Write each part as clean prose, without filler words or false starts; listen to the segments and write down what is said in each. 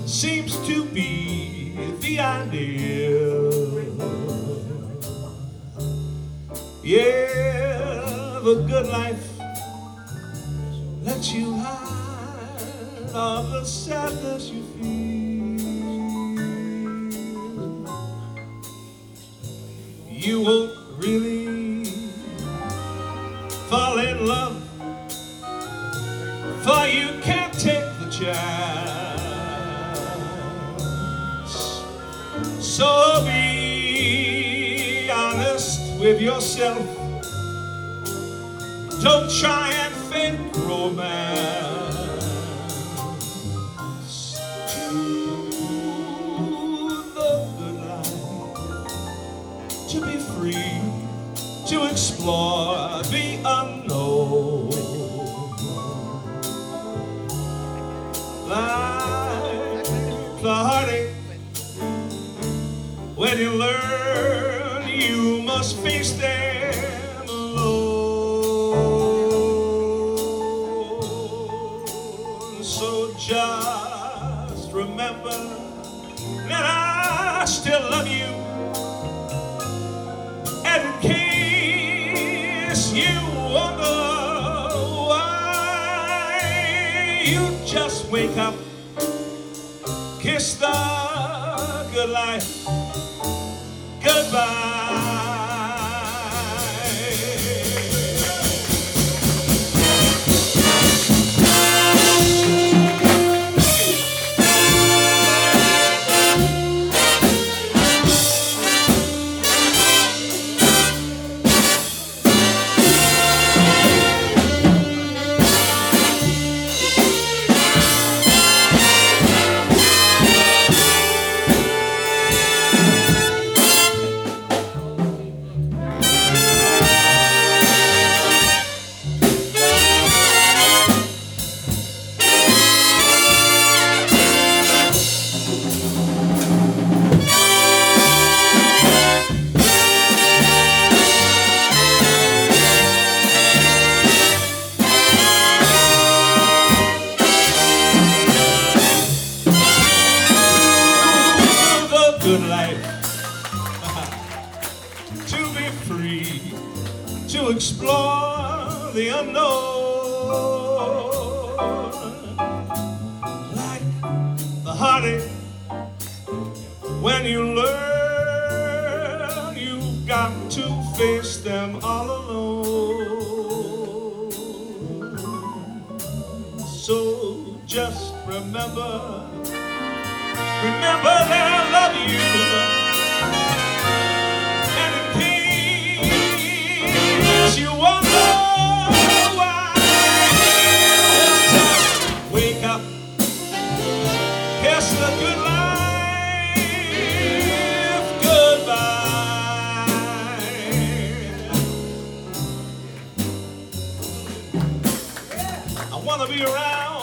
seems to be the ideal. Yeah, the good life lets you hide all the sadness you feel. You won't really fall in love, for you can't take the chance. So be honest with yourself. Don't try and fake romance. Choose the good life, to be free, to explore the unknown. Like the heartache, when you learn you must face them alone. So just remember that I still love you. And in case you wonder why, you just wake up, kiss the good life goodbye. Good life, to be free, to explore the unknown. Like the heartache, when you learn you've got to face them all alone. So just remember that I love you. And in case you wonder why, just wake up, kiss the good life goodbye. I want to be around,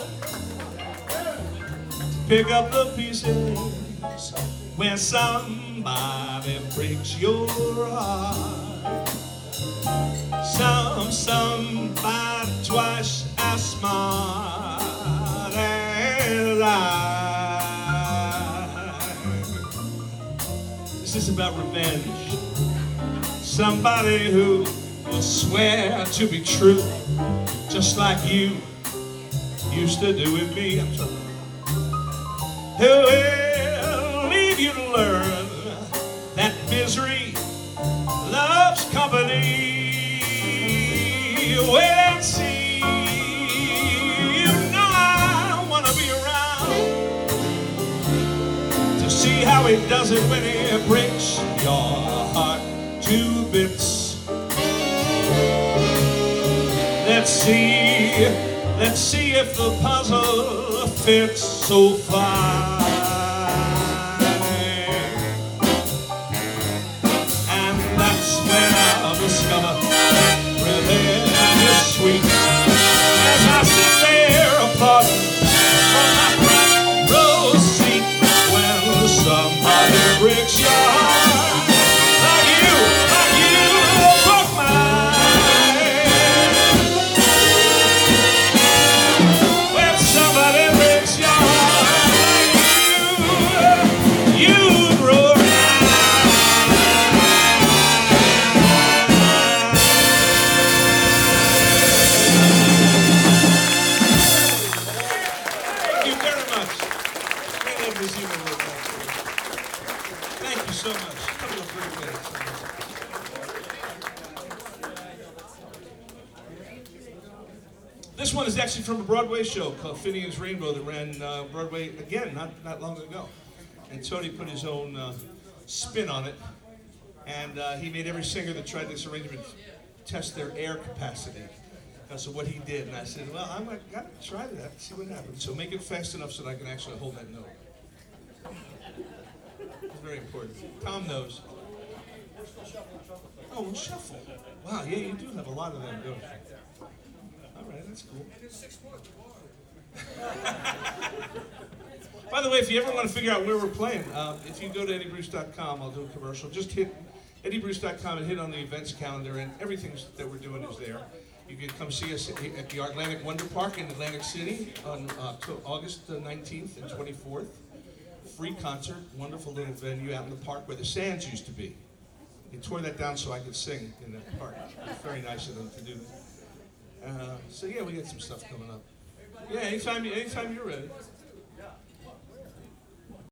pick up the pieces when somebody breaks your heart. Somebody twice as smart as I. This is about revenge. Somebody who will swear to be true, just like you used to do with me. I'm sorry. Who will leave you to learn that misery loves company. Wait and see. You know I want to be around to see how he does it when he breaks your heart to bits. Let's see if the puzzle fits so fine. And that's when I'll discover revenge is sweet. As I sit there apart on my front row seat, when somebody breaks your heart like you broke mine. When somebody breaks your heart like Miss Eva Wood. Thank you so much. Couple of great minutes. This one is actually from a Broadway show called Finian's Rainbow that ran Broadway again not long ago. And Tony put his own spin on it. And he made every singer that tried this arrangement test their air capacity. So what he did, and I said, well, I'm going to try that, see what happens. So make it fast enough so that I can actually hold that note. It's very important. Tom knows. Oh, we'll shuffle. Wow, yeah, you do have a lot of them, don't you? All right, that's cool. By the way, if you ever want to figure out where we're playing, if you go to EddieBruce.com, I'll do a commercial. Just hit EddieBruce.com and hit on the events calendar, and everything that we're doing is there. You can come see us at the Atlantic Wonder Park in Atlantic City on August 19th and 24th. Free concert, wonderful little venue out in the park where the Sands used to be. They tore that down so I could sing in the park. It's very nice of them to do that. So yeah, we got some stuff coming up. Yeah, anytime you're ready.